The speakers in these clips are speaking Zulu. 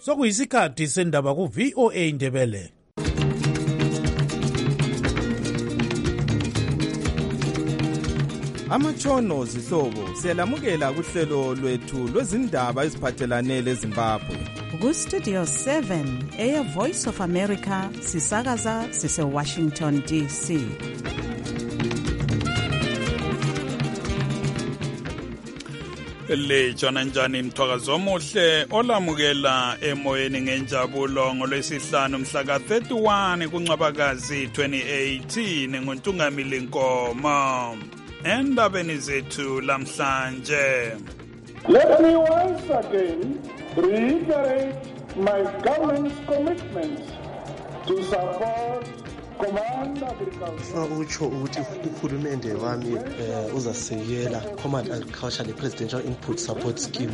Sokuyisikhathi sendaba ku-VOA Indebele. Amatshono zihlobo siyalamukela kuhlelo lwethu lwezindaba eziphathelane leZimbabwe. Ku-Studio 7 Air Voice of America sisakaza sise-Washington DC. Lejana njani mthwakazo omuhle olamukela emoyeni ngenjabulo ngolwesihlanu mhla ka-31 kuNcwabakazi 2018 nguNtungamili Nkomo. Endabeni zethu lamhlanje. Let me once again reiterate my government's commitment to support Command Agriculture. Utsho ukuthi uhulumende wami uzasekela Command Agriculture Presidential Input Support Scheme.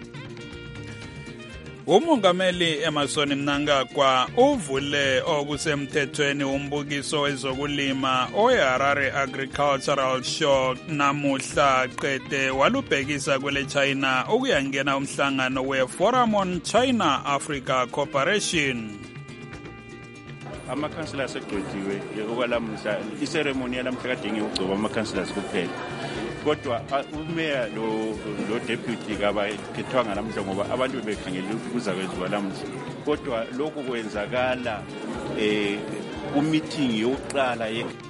Umongameli Emmerson Mnangagwa uvule okusemthethweni umbukiso wezokulima oHarare Agricultural Show namuhla qede walubhekisa kwele China ukuyangena umhlangano we-Forum on China Africa Cooperation. Ama-councillors egcwethiwe okwalamuhla iceremony yalamhla kade ngiyogcoba ama-councillors kuphela. Kodwa umeya lo deputy kabakhethwanga namhla ngoba abantu bebekhangela ukuza kwenziwa lamuhla. Kodwa lokhu kwenzakala ku-meeting yokuqala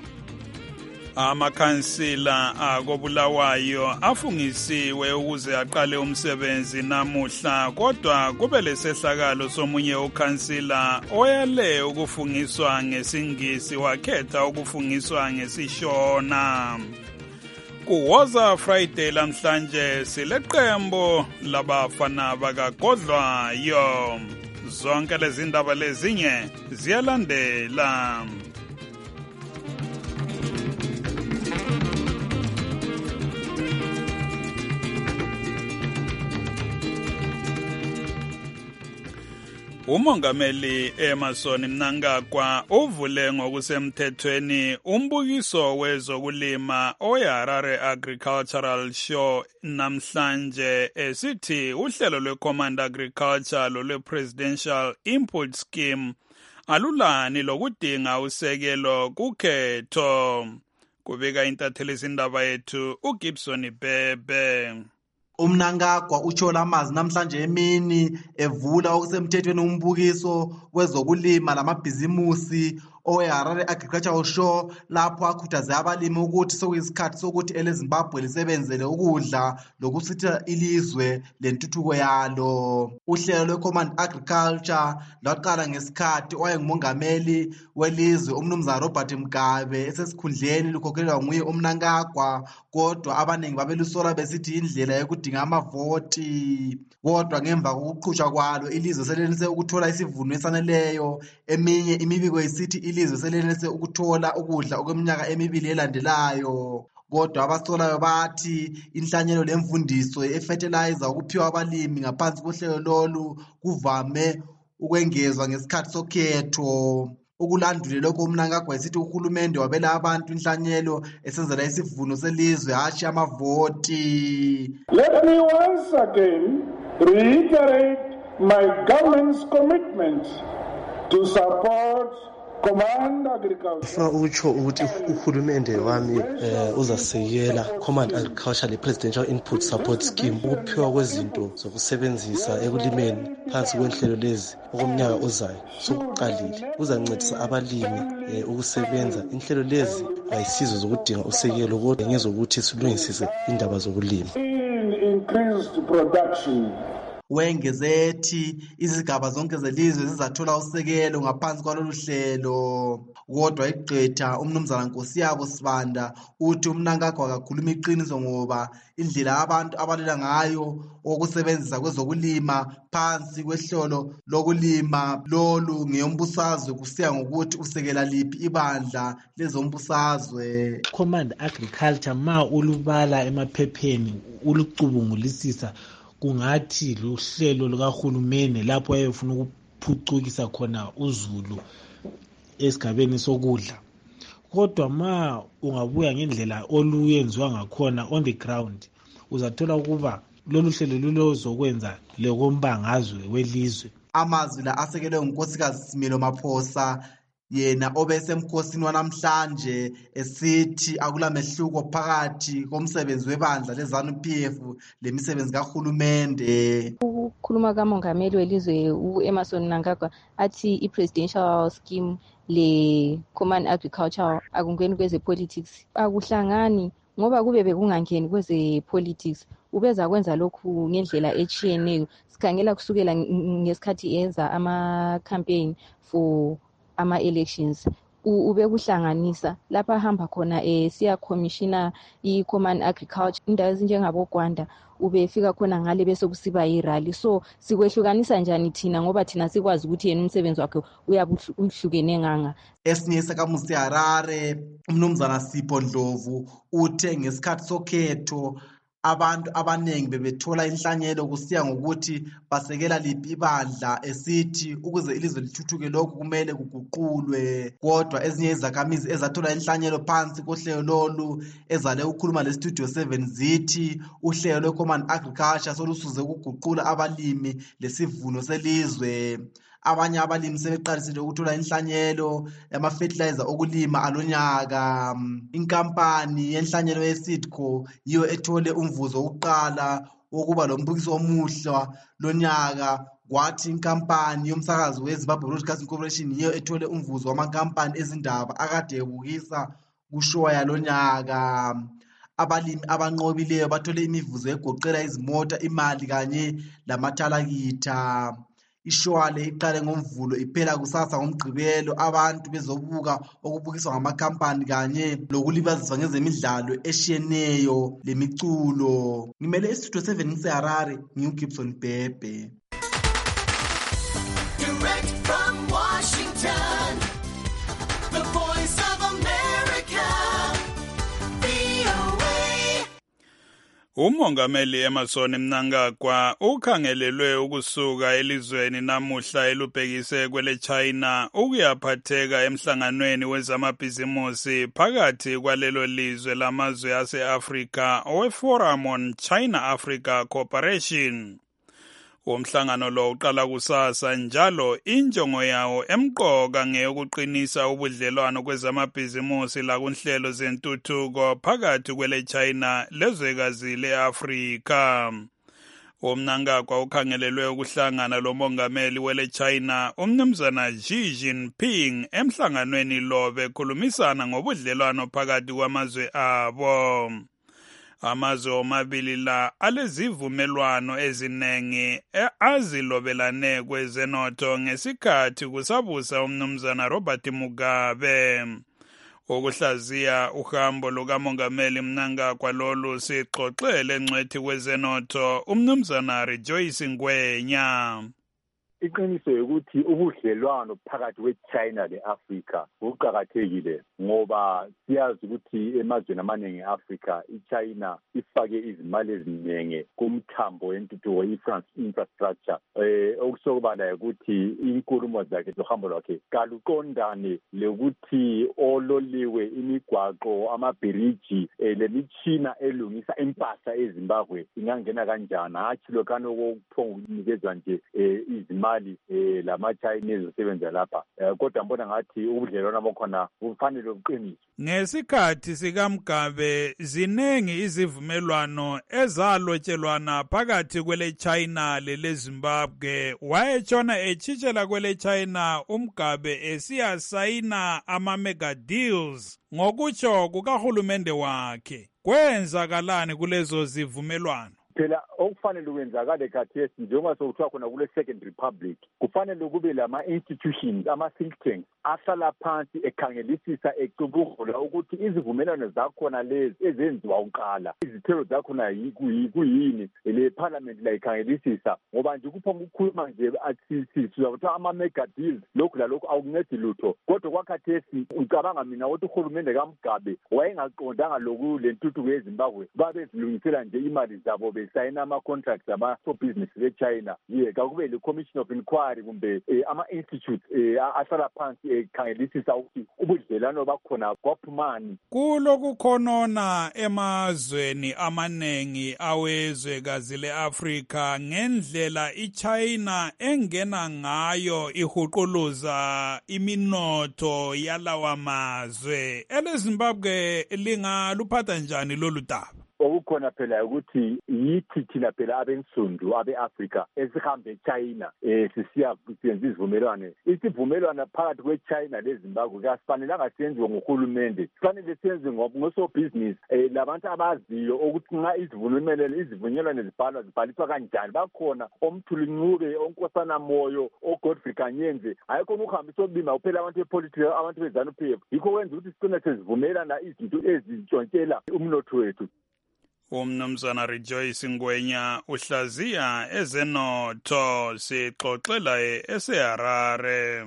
amakhansila akobulawayo afungisiwe ukuze aqale umsebenzi namuhla, kodwa kube lesehlakalo somunye ukhansila oyale ukufungiswa ngesingisi wakhetha ukufungiswa ngesishona. Kuwoza Friday lamhlanje sileqembo labafana bakagodlwayo. Zonke lezi ndaba lezinye ziyalandela. Umongameli Emmerson Mnangagwa uvule ngokusemthethweni umbukiso wezokulima oHarare Agricultural Show namhlanje esithi uhlelo lwe-Command Agriculture lwe-Presidential Input Scheme alulani lokudinga usekelo kukhetho. Kubika intatheli izindaba yethu uGibson Bebe. Umnangagwa utsho lamazi namhlanje emini evula okusemthethweni umbukiso wezokulima lamabhizimusi oHarare Agricultural Show lapho akhuthaze abalimi ukuthi sokuyisikhathi sokuthi eleZimbabwe lisebenzele ukudla lokusitha ilizwe lentuthuko yalo. Uhlelo lwe-Command Agriculture lwaqala ngesikhathi owayengumongameli welizwe umnumzana Robert Mugabe esesikhundleni lukhokhelwa nguye umnangagwa, kodwa abaningi babelusola besithi indlela yokudinga amavoti. Kodwa ngemva kokuqhutshwa kwalo ilizwe selenelise ukuthola isivuno esaneleyo. Eminye imibiko isithi ilizwe selenelise ukuthola ukudla okweminyaka emibili elandelayo. Kodwa abasolayo bathi inhlanyelo lemfundiso ye-fertilizer ukuphiwa abalimi ngaphansi kohlelo lolu kuvame ukwengezwa ngesikhathi sokhetho. Ukulandule lokho umnangagwa esithi uhulumende wabela abantu inhlanyelo esenzela isivuno selizwe hashi amavoti. Let me once again reiterate my government's commitment to support Command Agriculture. Utsho ukuthi uhulumende wami uzasekela Command Agriculture Presidential Input Support Scheme ukuphiwa kwezinto zokusebenzisa ekulimeni phansi kwenhlelo lezi okumnyaka ozayo sokuqalile uzancedisa abalimi ukusebenza. Inhlelo lezi ayisizo zokudinga usekelo kodwa ngezokuthi silungisise indaba zokulima. Increased production. Wengeze ethi izigaba zonke zelizwe zizathola usekelo ngaphansi kwalolu hlelo. Kodwa igqitha umnumzana Nkosiyabo Sibanda uthi umnangagwa akakhuluma iqiniso ngoba indlela abantu abalela ngayo okusebenzisa kwezokulima phansi kwehlelo lokulima lolu ngeyombusazwe kusiya ngokuthi usekela liphi ibandla lezombusazwe. Command Agriculture ma ulubala emaphepheni ulucubungulisisa kungathi luhlelo lukahulumeni lapho ayefuna ukuphucukisa khona uzulu esigabeni sokudla. Kodwa ma ungabuya ngendlela oluyenziwa ngakhona on the ground uzathola ukuba lolu hlelo lulozokwenza lekombangazwe welizwe Amazwi la asekelwe ngunkosikazi Simelo Maphosa, yena obesemkhosini wanamhlanje esithi akulamehluko phakathi komsebenzi webandla leZANU-PF lemisebenzi kahulumende. Ukukhuluma kamongameli welizwe u-Emmerson Mnangagwa athi i-presidential scheme le-common agriculture akungeni kweze-politics, akuhlangani ngoba kube bekungangeni kweze-politics. Ubeza kwenza lokhu ngendlela etshiyeneyo. Sikhangela kusukela ngesikhathi enza ama-campaign for ama-elections, ubekuhlanganisa lapha hamba khona siya commissiona i-common agriculture indawo ezinjengabo Gwanda, ubefika khona ngale bese kusiba irally. So sikwehlukanisa njani thina ngoba thina sikwazi ukuthi yena umsebenzi wakhe uyabuhlukene nganga. Esinye sakamusi Harare, umnumzana Sipho Ndlovu uthe ngesikhathi sokhetho abantu abanengi bebethola inhlanyelo kusiya ngokuthi basekela liphi ibandla, esithi ukuze ilizwe lithuthuke lokhu kumele kuguqulwe. Kodwa ezinye izakhamizi ezathola inhlanyelo phansi kohlelo lolu ezale ukukhuluma leStudio 7 zithi uhlelo lwe-Common Agriculture solusuze ukuguqula abalimi lesivuno selizwe. Abanye abalimi sebeqalisile ukuthola inhlanyelo yama-fertilizer okulima alonyaka. Inkampani yenhlanyelo ye-Seedco yiyo ethole umvuzo wokuqala wokuba lombukiso omuhle lonyaka, kwathi inkampani yomsakazo weZimbabwe Broadcasting Corporation yiyo ethole umvuzo wamankampani ezindaba akade ebukisa kushow yalonyaka. Abalimi abanqobileyo bathole imivuzo egoqela izimota, imali kanye lamathalakitha. Ishwale iqale ngoMvulo iphela kusasa ngoMgqibelo, abantu bezobuka okubukiswa ngamakhampani kanye lokulibaziswa ngezemidlalo eshiyeneyo lemiculo. Ngimele iStudio 7 ngiseHarare, ngiuGibson Bhebhe. Direct from Washington, the voice of America, VOA. Umongameli Emmerson Mnangagwa ukhangelelwe ukusuka elizweni namuhla elubhekise kwele China ukuyaphatheka emhlanganweni wezamabhizimusi phakathi kwalelo lizwe lamazwe ase-Afrika owe-Forum on China-Africa Cooperation. Umhlangano lo uqala kusasa njalo injongo yawo emqoka ngeyokuqinisa ubudlelwano kwezamabhizimusi lakunhlelo zentuthuko phakathi kwele China lezwekazi le-Afrika. Umnangagwa ukhangelelwe ukuhlangana lomongameli wele China umnumzana Xi Jinping emhlanganweni lo bekhulumisana ngobudlelwano phakathi kwamazwe abo. Amazwe omabili la alezivumelwano ezinengi azilobelane kwezenotho ngesikhathi kusabusa umnumzana Robert Mugabe. Ukuhlaziya uhambo lukamongameli Mnangagwa lolu sixoxele ngcwethi kwezenotho umnumzana Rejoice Ngwenya. Iqiniso ukuthi ubudlelwano phakathi kweChina leAfrica buqhakathekile ngoba siyazi ukuthi emazweni amaningi eAfrica iChina ifake izimali eziningi kumthambo wentuthuko infrastructure okusobala ukuthi inkulumo zakhe zohambo lwakhe kaluqondane lokuthi ololiwe imigwaqo amabhiriji lemitshina elungisa impahla eZimbabwe ingangena kanjani hatshi lokho okuphongunikezwa nje izimali lama-Chinese usebenza lapha kodwa mbona ngathi ubudlelwano bakhona bufanele buqiniswe. Ngesikhathi sikaMgabe zinengi izivumelwano ezalotshelwana phakathi kwele China lele Zimbabwe. Wayetshona etshitshela kwele China uMgabe esiyasayina ama-mega deals ngokutsho kukahulumende wakhe. Kwenzakalani kulezo zivumelwano? Phela okufanele ukwenzakale khathesi njengoba sokuthiwa khona kule Second Republic kufanele kube lama-institutions ama-think tanks ahlala phansi ekhangelisisa ecubungula ukuthi izivumelwano zakhona lezi ezenziwa uqala izithelo zakhona kuyini le parliament la ikhangelisisa ngoba nje ukukhuluma nje sizakuthiwa ama-mega deals lokhu lalokhu akuncedi lutho kodwa kwakhathesi ucabanga mina ukuthi uhulumende kaMgabe wayengaqondanga loku lentuthuko yeZimbabwe babezilungisela nje imali zabo besayina ama-contracts ama-business be-China kakube le-commission of inquiry kumbe ama-institute ahlala phansi ekhangelisisa ukuthi ubudlelwano bakhona kwaphumani. Kulokukhonona emazweni amanengi awezwekazi le-Afrika ngendlela iChina engena ngayo ihuquluza iminotho yalawa mazwe. EleZimbabwe lingaluphatha njani lolu daba? Okukhona phela ukuthi yithi thina phela abensundu abe-Afrika esihambe eChina sisiya kusenza izivumelwano. Isivumelwano phakathi kweChina leZimbabwe kasifanelanga senziwe nguhulumende, kufanele senziwe ngosobhizinisi labantu abaziyo ukuthi nxa izivumelwano zibhaliswa kanjani. Bakhona oMthuli Ncube, oNkosana Moyo, oGodfrey Kanyenze, ayikho ukuhambisa obima kuphela abantu bepolitiki, abantu beZANU-PF. Yikho kwenza ukuthi sigcine sezivumelana izinto ezitshontshela umnotho wethu. Umnumzana Rejoice Ngwenya uhlaziya ezenotho, sixoxela eseHarare.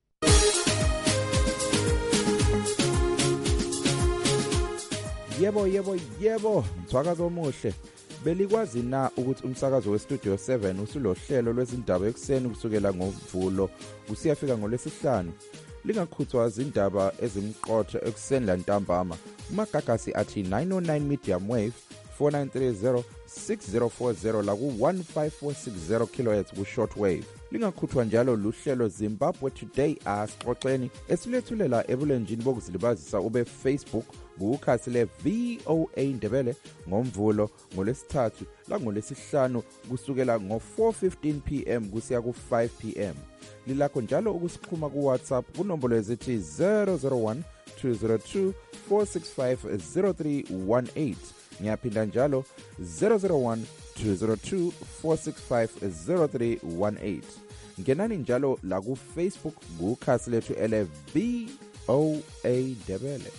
Yebo, mthwakazo omuhle. Belikwazi na ukuthi umsakazo weStudio 7 usulohlelo lwezindaba ekuseni kusukela ngoMvulo kusiyafika ngoLwesihlanu? Lingakhuthwa izindaba ezimqotho ekuseni lantambama. Umagagasi athi 909 medium wave 4930 6040 la ku-15460 kHz ku-short wave. Lingakhuthwa njalo luhlelo Zimbabwe Today asixoxeni esilethulela ebulenjini bokuzilibazisa ube-Facebook kukhasi le-VOA Ndebele ngoMvulo, ngoLwesithathu langoLwesihlanu kusukela ngo-4:15 PM kusiya ku-5 PM. Lilakho njalo ukusixhuma kuWhatsApp kunombolo ezithi 001 202 465 0318. Ngiyaphinda njalo 001 202 465 0318. Ngenani njalo la ku Facebook kukhasi lethu ele VOA Ndebele.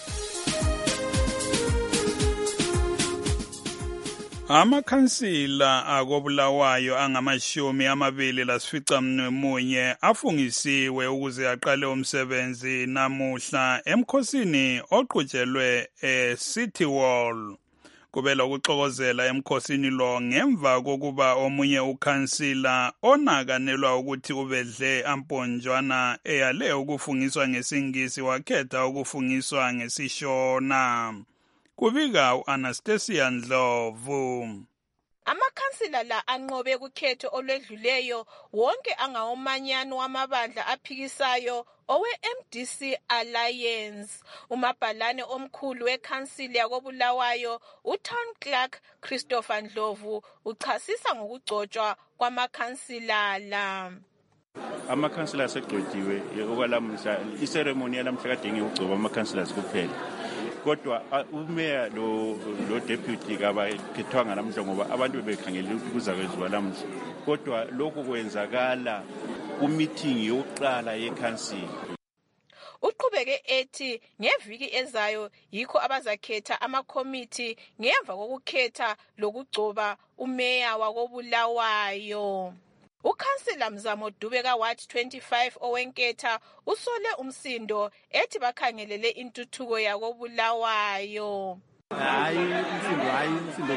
Amakhansila akobulawayo angama-21 afungisiwe ukuze aqale umsebenzi namuhla emkhosini oqhutshelwe eCity Hall. Kubela ukuxokozela emkhosini lo ngemva kokuba omunye ukhansila onakanelwa ukuthi ubedle amponjwana eyale ukufungiswa ngesingisi wakhetha ukufungiswa ngesishona. Kubika u-Anastasia Ndlovu. Amakhansila la anqobe kukhetho olwedluleyo wonke angawomanyano wamabandla aphikisayo owe-MDC Alliance. Umabhalane omkhulu wekhansili yakobulawayo uTown Clerk Christopher Ndlovu uchasisa ngokugcotshwa kwamakhansila la. Amakhansila asegcotshiwe okwalamuhla, iseremoni yalamhla kade ngiyogcoba amakhansila kuphela. Kodwa umeya lo deputy kabakhethwanga namhla ngoba abantu bebekhangela ukuthi kuzakwenziwa lamuhla. Kodwa lokhu kwenzakala kumeeting yokuqala yekhansili. Uqhubeke ethi ngeviki ezayo yikho abazakhetha amakomiti ngemva kokukhetha lokugcoba umeya wakobulawayo. Ukhansila Mzamo Dube ka-Ward 25 owenketha usole umsindo ethi bakhangelele intuthuko yakobulawayo. Umsindo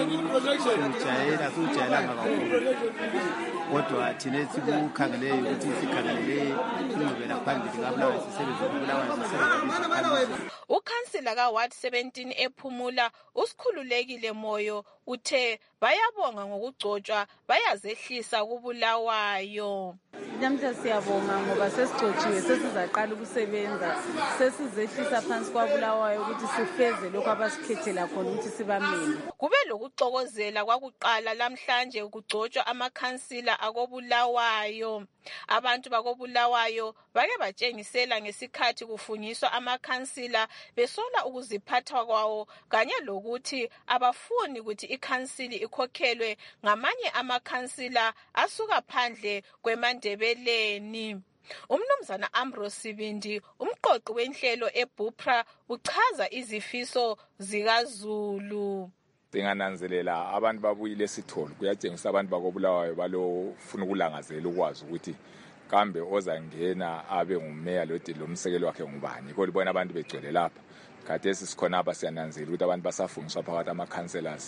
siwujayelanga kakhulu. Kodwa thina sikukhangeleyo ukuthi sikhangelele ingqubela phambili kabulawayo sisebenze kubulawayo sisebenze. Ukhansila ka-Ward 17 ephumula usikhululekile Moyo uthe bayabonga ngokugcotshwa bayazehlisa kubulawayo. Namhla siyabonga ngoba sesigcotshiwe sesizaqala ukusebenza, sesizehlisa phansi kwabulawayo ukuthi sifeze lokho abasikhethela khona ukuthi sibamele. Kube lokuxokozela kwakuqala lamhlanje ukugcotshwa amakhansila akobulawayo. Abantu bakobulawayo bake batshengisela ngesikhathi kufungiswa amakhansila besola ukuziphatha kwawo kanye lokuthi abafuni ukuthi ikhansili ikhokhelwe ngamanye amakhansila asuka phandle kweMandebeleni. Umnumzana Ambrose Sibindi, umqoqi wenhlelo eBupra, uchaza izifiso zikaZulu. Singananzelela abantu babuyile esitholo, kuyatshengisa abantu bakobulawayo balofuna ukulangazela ukwazi ukuthi kambe ozangena abe ngumeya lomsekeli wakhe ngubani. Kodwa libona abantu begcwele lapha. Khathesi sikhona apha siyananzela ukuthi abantu basafungiswa phakathi ama-councillors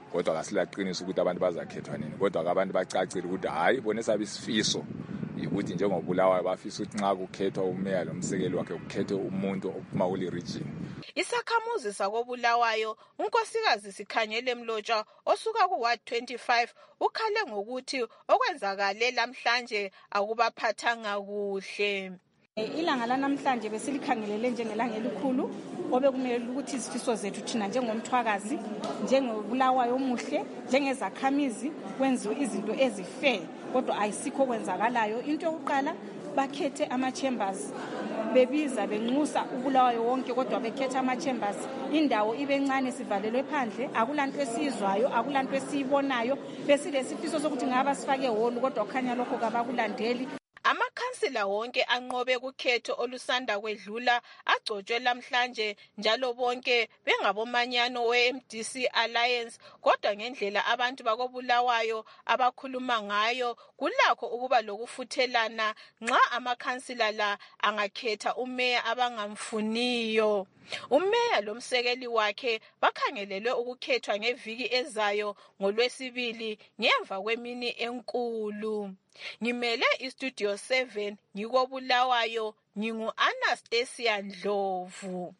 kodwa kasilaqinisa ukuthi abantu bazakhethwa nini, kodwa abantu bacacile ukuthi hayi bona esabe isifiso ukuthi njengobulawayo bafisa ukuthi nxa kukhethwa umeya lomsekeli wakhe kukhethwe umuntu ophuma kule region. Isakhamuzi sakobulawayo unkosikazi Sikhanyele Mlotshwa osuka ku Ward 25 ukhale ngokuthi okwenzakale lamhlanje akubaphathanga kuhle. Ilanga lanamhlanje besilikhangelele njengelanga elikhulu obekumele ukuthi izifiso zethu thina njengomthwakazi njengobulawayo omuhle njengezakhamizi kwenziwe izinto ezifair, kodwa ayisikho kwenzakalayo. Into yokuqala bakhethe ama-chambers, bebiza benxusa ubulawayo wonke kodwa bekhetha ama-chambers, indawo ibencane sivalelwe phandle, akulanto esiyizwayo akulanto esiyibonayo. Besilesifiso sokuthi ngaba sifake ehholo kodwa kukhanya lokho kabakulandeli. Amakhansila wonke anqobe kukhetho olusanda kwedlula agcotshwe lamhlanje njalo bonke bengabomanyano we-MDC Alliance, kodwa ngendlela abantu bakobulawayo abakhuluma ngayo kulakho ukuba lokufuthelana nxa amakhansila la angakhetha umeya abangamfuniyo. Umeya lomsekeli wakhe bakhangelelwe ukukhethwa ngeviki ezayo ngoLwesibili ngemva kwemini enkulu. Ngimele iStudio 7 ngikobulawayo, ngingu-Anastasia Ndlovu.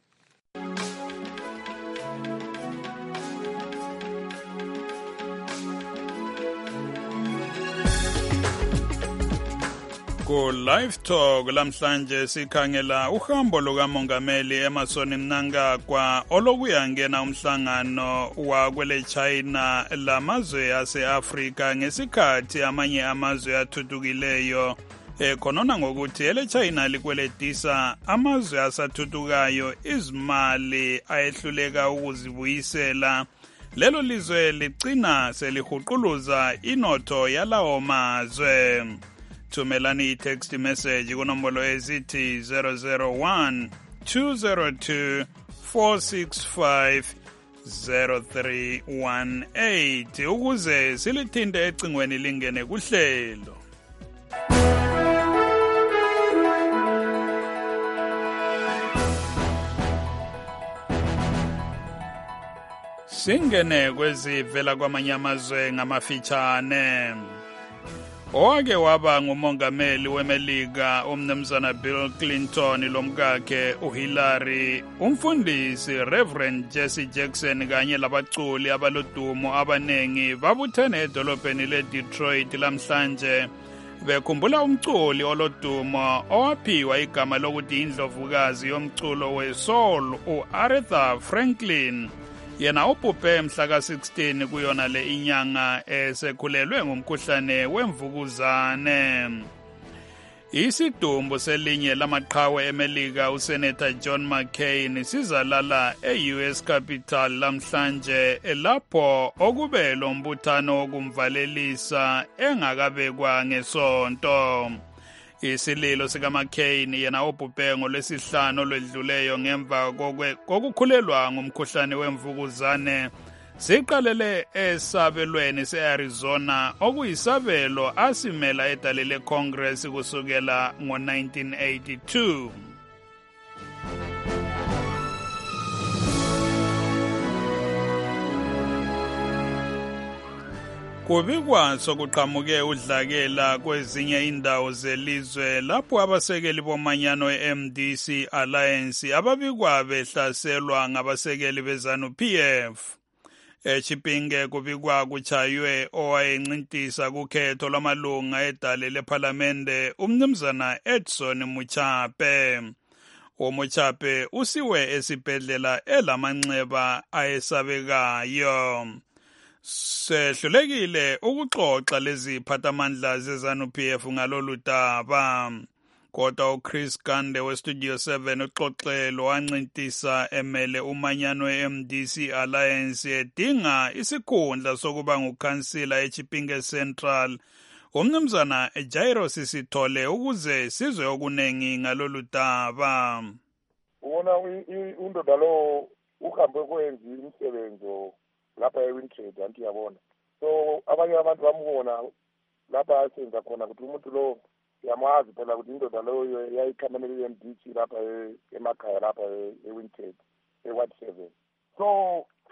Ku Live Talk lamhlanje sikhangela uhambo lukamongameli Emmerson Mnangagwa olokuyangena umhlangano wakwele China lamazwe ase-Afrika ngesikhathi amanye amazwe athuthukileyo ekhonona ngokuthi ele China likweletisa amazwe asathuthukayo izimali ayehluleka ukuzibuyisela. Lelo lizwe ligcina selihuquluza inotho yalawo mazwe. Thumelani text message kunombolo ezithi 001 202 465 0318 ukuze silithinte ecingweni lingene kuhlelo. Singene kwezivela kwamanye amazwe ngamafitshane. Owake waba ngumongameli weMelika umnumzana Bill Clinton lomkakhe uHillary, umfundisi Reverend Jesse Jackson kanye labaculi abalodumo abanengi babuthene edolobheni leDetroit lamhlanje bekhumbula umculi olodumo owaphiwa igama lokuthi indlovukazi yomculo wesoul uAretha Franklin. Yena ubhubhe mhla ka-16 kuyona le inyanga esekhulelwe ngumkhuhlane wemvukuzane. Isidumbu selinye lamaqhawe eMelika uSenator John McCain sizalala e-US Capitol lamhlanje lapho okube lombuthano wokumvalelisa engakabekwa ngesonto. Isililo sikaMcCain yena obhubhe ngolwesihlanu olwedluleyo ngemva kokukhulelwa ngumkhuhlane wemvukuzane siqalele esabelweni se-Arizona okuyisabelo asimela edale leCongress kusukela ngo-1982. Kubikwa sokuqhamuke udlakela kwezinye indawo zelizwe lapho abasekeli bomanyano e-MDC Alliance ababikwa behlaselwa ngabasekeli beZANU-PF. eChipinge kubikwa kuchaywe owayencintisa kukhetho lwamalunga edale lephalamende umnumzana Edson Muchape. uMuchape usiwe esibhedlela elamanxeba ayesabekayo. Sehlulekile ukuxoxa lezi phathamandla zeZANU-PF ngalolu daba. Kodwa uChris Gande weStudio 7 uxoxelo wancintisa emele umanyano e-MDC Alliance edinga isikhundla sokuba ngukhansila eChipinge Central. Umnumzana Jairo Sisithole ukuze sizwe okunengi ngalolu daba. Ubona undoda lo uhambe kwenza imisebenzi lapha eWintrade anti yabona. So abanye abantu bambona lapha asenza khona ukuthi umuntu lo yamazi phela ukuthi indoda loyo yayikhamelele eMDC lapha emakhaya lapha eWintrade eWard 7. So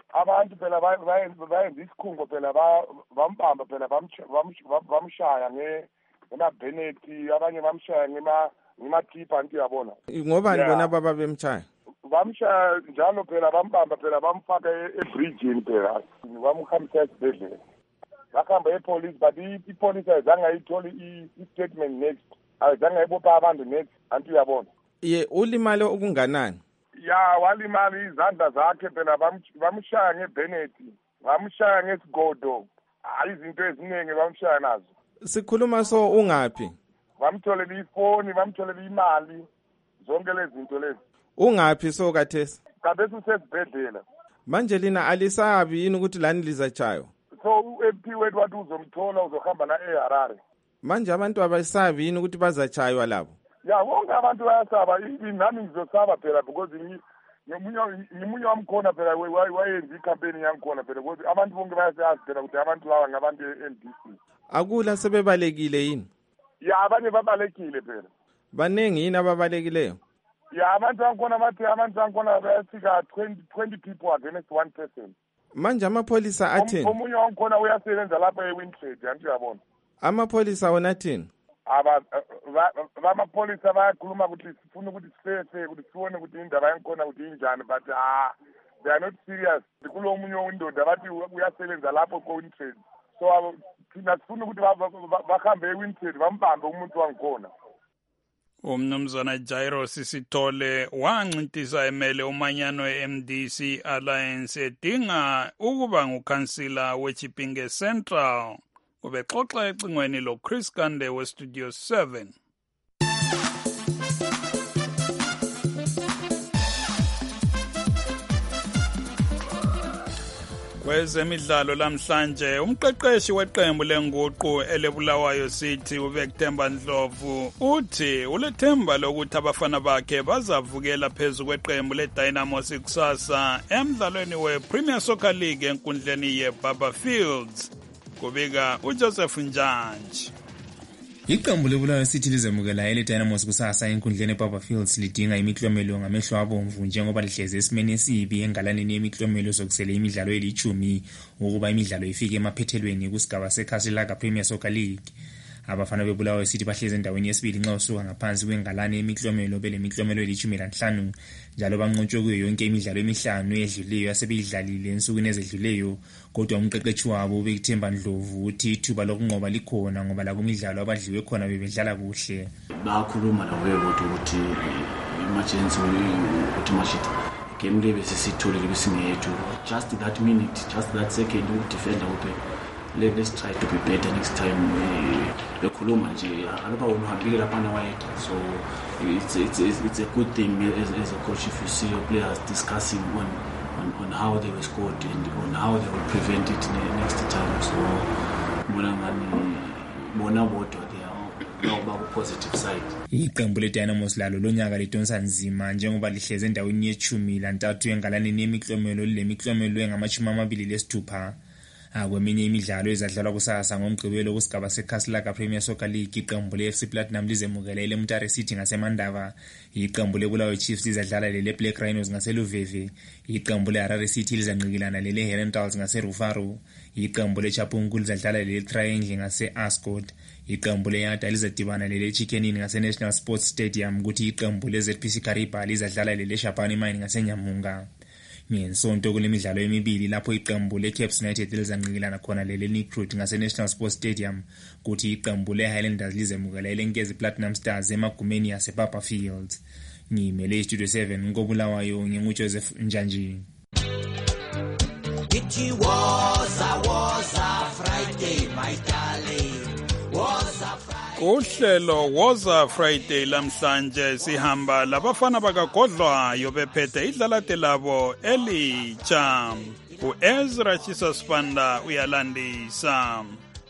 abantu phela bayenza isikhungo phela bambamba phela bamshaya ngemabhenethi, abanye bamshaya ngemathipha, anti uyabona. Ngobani bona baba bemshaya? Bamshaya njalo phela bambamba phela bamfaka ebridgini phela bamhambisa esibhedlela. Bakhamba epolice but ipolice ayizange ayitholi i-statement next, ayizange ayibopha abantu next, anti uyabona. Ye ulimale okunganani? Ya walimala izandla zakhe phela bamshaya ngebhenethi, bamshaya ngesigodo, hayi izinto eziningi bamshaya nazo. Sikhuluma so ungaphi? Bamtholela ifoni, bamtholela imali, zonke lezi zinto lezi. Ungaphi so kathesi? Kathesi usesibhedlela. Manje lina alisabi yini ukuthi lani lizachaywa? So u-MP wethu wathi uzomthola uzohamba na eHarare. Manje abantu abasabi yini ukuthi bazachaywa labo? Ya wonke abantu bayasaba, nami ngizosaba phela because ngimunye wamkhona phela wayenza i-campaign yangikhona phela because abantu bonke bayasazi phela ukuthi abantu laba ngabantu e-NDC. Akula sebebalekile yini? Ya abanye babalekile phela. Banengi yini ababalekileyo? Ya abantu bangikhona bathi abantu bangikhona bayafika 20 people against one person. Manje amapholisa athini? Omunye wangikhona uyasebenza lapha eWintrade, anti uyabona. Amapholisa wona athini? Amapholisa bayakhuluma ukuthi sifuna ukuthi sifese ukuthi sibone ukuthi indaba yangikhona ukuthi injani, but they are not serious. Kulo omunye windoda bathi uyasebenza lapho eWintrade. So thina sifuna ukuthi bahambe eWintrade bambambe umuntu wangikhona. Umnumzana Jairo Sisithole wancintisa emele umanyano e-MDC Alliance edinga ukuba ngukhansila weChipinge Central. Ubexoxa ecingweni lo Chris Kande weStudio 7. Kwezemidlalo lamhlanje umqeqeshi weqembu lenguqu elebulawayo City uBekthemba Ndlovu uthi ulethemba lokuthi abafana bakhe bazavukela phezu kweqembu leDynamos kusasa emdlalweni wePremier Soccer League enkundleni yeBaba Fields. Kubika uJoseph Njanji. Iqembu lebulawayo City lizemukela leDynamos kusasa enkundleni eBaba Fields lidinga imiklomelo ngamehlo abomvu njengoba lihleze esimeni esibi engalaneni yemiklomelo sokusele imidlalo eli-10 ukuba imidlalo ifike emaphethelweni kusigaba seKhasilaka Premier Soccer League. Abafana bebulawayo City bahleze endaweni yesibili nxa usuka ngaphansi kwengalane yemiklomelo belemiklomelo eli-15 njalo banqotshwe kuyo yonke imidlalo emihlanu edluleyo asebeyidlalile ensukwini ezedluleyo. Kodwa umqeqeshi wabo uBekthemba Ndlovu uthi ithuba lokunqoba likhona ngoba la kumidlalo abadliwe khona bebedlala kuhle. Bakhuluma labo ukuthi emergency ukuthi mashita game le besisithole lebesingethu just that minute, just that second udefender upe. Let's try to be better next time. Bekhuluma nje alaba uhambile lapha nawayethu, so it's a good thing as a coach if you see your players discussing on how they were scored and on how they will prevent it next time. So bona bodwa they are positive side. Iqembu leDynamos lalo lonyaka lidonsa nzima njengoba lihleze endaweni ye-13 engalaneni yemiklomelo lemiklomelo engama-26. Kweminye imidlalo ezadlalwa kusasa ngomgqibelo kusigaba seKhasilaka Premier Soccer League iqembu leFC Platinum lizemukela leMutare City ngaseMandava. Iqembu lebulawayo Chiefs lizadlala leBlack Rhinos ngaseLuveve. Iqembu leHarare City lizanqikilana leHerentals ngaseRufaro. Iqembu leChapungu lizadlala leTriangle ngaseAscot. Iqembu leYada lizadibana leChickenini ngaseNational Sports Stadium kuthi iqembu leZPC Kariba lizadlala leShapani Mine ngaseNyamunga. Ngesonto kulemidlalo emibili lapho iqembu leCaps United lizanqikilana khona leNicruit ngaseNational Sports Stadium kuthi iqembu leHighlanders lizemukela leNkezi Platinum Stars emagumeni yaseBaba Fields. Ngimele iStudio 7 ngobulawayo nginguJoseph Njanji. It was a Friday, my darling. Uhlelo woza Friday lamhlanje sihamba labafana bakagodlwayo bephethe idlalate labo elitsha. uEzra Chisasfanda uyalandisa.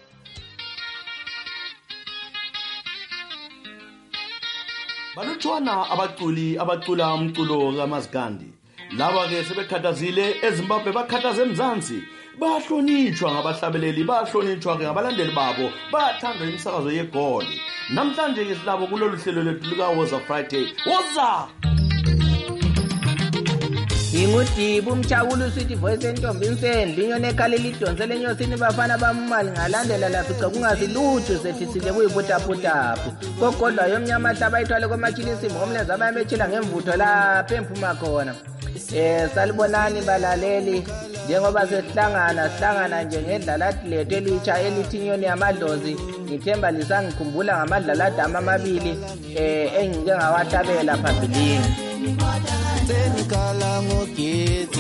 Balutshwana abaculi abacula umculo kaMaskandi. Laba ke sebekhathazile eZimbabwe bakhathaze eMzansi. Bahlonitshwa ngabahlabeleli, bahlonitshwa ngabalandeli babo, bathanda imisakazo yegoli. Namhlanje ke silabo kulolu hlelo lethu lika Woza Friday. Woza! Ngingudibu umchakulu Sweet Voice entombini sendle inyoni ekhaleli idonsele enyosini bafana bamali ngalandela lapha kungasilutho sethi sile kuyibutaputapu kogodwa yomnyama hlaba ithwale kwamachilisi ngomlenze abayamechila ngemvutho lapha emphuma khona. Salibonani balaleli njengoba sihlangana nje ngedlalathi lethu elitsha elithi inyoni yamadlozi. Ngithemba lisangikhumbula ngamadlalada amabili engike ngawatabela phambilini. Nikala ngogezi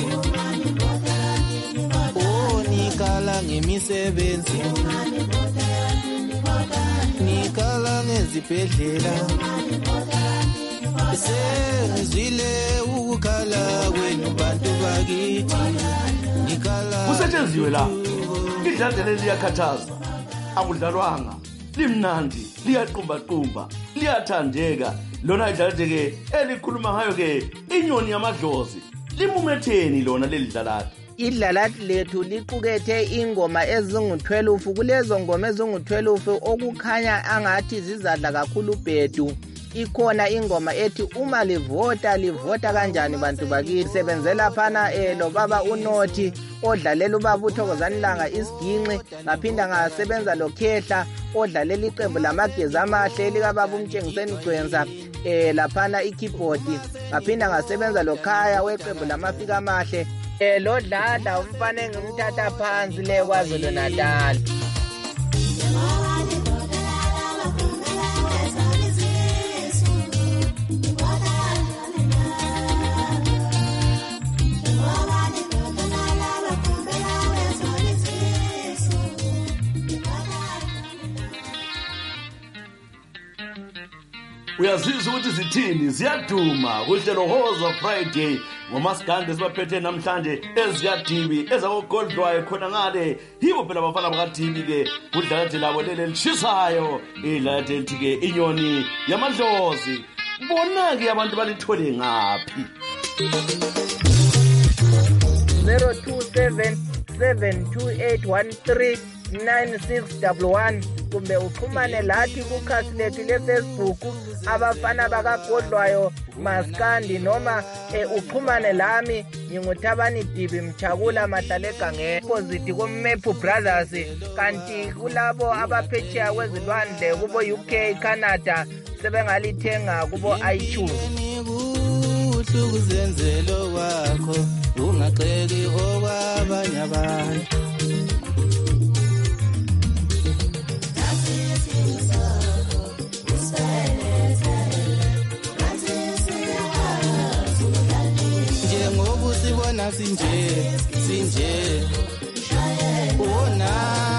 nikala ngemisebenzi nikala ngezibhedlela sengizile ukukhala kwenu bantu bakithi nikala kusetshenziswe la idlala liyakhathaza akudlalwanga limnandi liyaqumba liyathandeka lona idlala-ke elikhuluma ngayo ke inyoni yamadlozi limumetheni lona leli dlalathi. Idlalathi lethu liqukethe ingoma ezingu-12 kulezo ngoma ezingu-12 okukhanya angathi zizadla kakhulu ubhedu. Ikhona ingoma ethi uma livota kanjani bantu bakithi sebenzela phana lo baba uNothi odlalela ubaba uThokozanilanga isiginqi ngaphinda ngasebenza lo Khehla odlalela iqembu lamagezi amahle likababa umtshengiseni Gcwensa laphana ikeyboard ngaphinda ngasebenza lo Khaya weqembu lamafika amahle lo dlala umfana engimthatha phansi le kwaZulu Natal. Uyazizwa ukuthi zithini ziyaduma kuhlelo Hoza Friday ngomasikande sibaphethe namhlanje eziyadibi ezakoGoldwayo khona ngale yibo phela abafana bakaDibi ke kudlalathi labo leli lishisayo idlalathi elithi ke inyoni yamadlozi. Bona ke abantu balithole ngaphi? 027728139611 kumbe uxhumane lathi kukhasi lethu leFacebook abafana bakaGodlwayo Maskandi noma uxhumane lami nginguthabani Dibi Mchakula mahlale egangeni opposite koMepu Brothers kanti kulabo abaphetsheya kwezilwandle kubo UK Canada sebengalithenga kubo iTunes. Ukuzenzelo wakho ungaqeki okwabanye abantu. Sibona sinje ona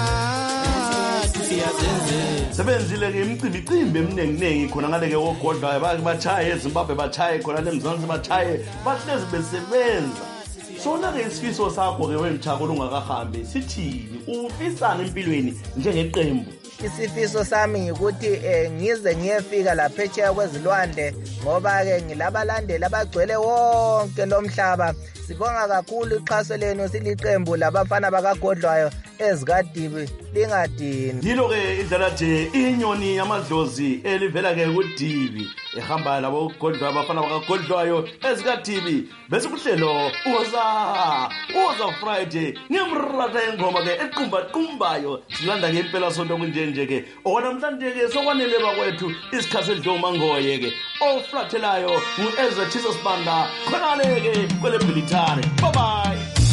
siyazenze sebenzile ke imicimbi eminengi khona ngale ke oGodlwayo bachaye eZimbabwe bachaye khona eMzansi bachaye bahlezi besebenza. Sona ke isifiso sakho ke wemthakolo ungakahambi sithini ufisana empilweni njengeqembu? Isifiso sami ngikuthi ngize ngiyefika laphetsheya kwezilwandle ngoba ke ngilabalandeli abagcwele wonke lomhlaba. Sibonga kakhulu ixhaso lenu siliqembu labafana bakaGodlwayo ezikaDibi lingadini. Yilo ke idlalathi inyoni yamadlozi elivela ke kuDibi ehamba labo Godlwayo abafana bakaGodlwayo ezikaDibi bese kuhlelo Hoza Friday ngemrata engoma ke equmbayo silanda ngempela sonto kunjenje ke namhlanje ke sokwanele bakwethu isikhathi edloma ngoye ke oflathelayo uEzra Jesus Banda khonale ke kwele Bhilithane. Bye bye.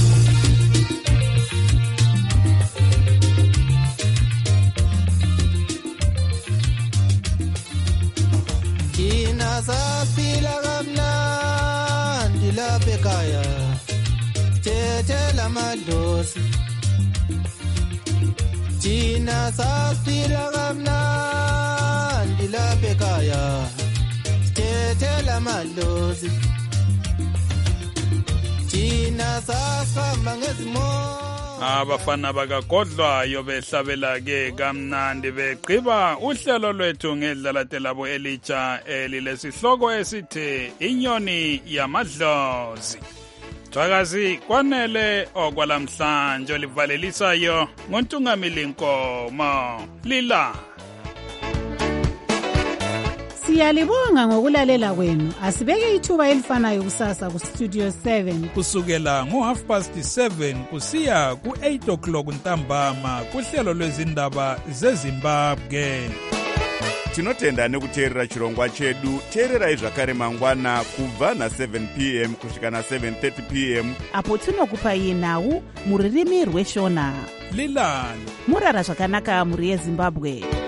Kina saphila kamnandi lapha ekhaya thethela amadlozi. Kina saphila kamnandi lapha ekhaya thethela amadlozi. Kina sasihamba ngezimoto. Abafana bakaGodlwayo behlabela ke kamnandi begqiba uhlelo lwethu ngedlalathi labo elitsha elilesihloko esithi inyoni yamadlozi. Thwakazi kwanele okwalamhlanje olivalelisayo ngontungamili Nkomo Lila. Siyalibonga ngokulalela kwenu. Asibeke ithuba elifanayo kusasa ku Studio 7 kusukela ngo7:30 kusiya ku8 o'clock ntambama kuhlelo lwezindaba zeZimbabwe. Tinotenda nekuteerera chirongwa chedu. Teererai zvakare mangwana kubva na7 p.m. kusvika na7:30 p.m. apo tinokupai nhau muririmi rweshona. Lilani murara zvakanaka muri yeZimbabwe.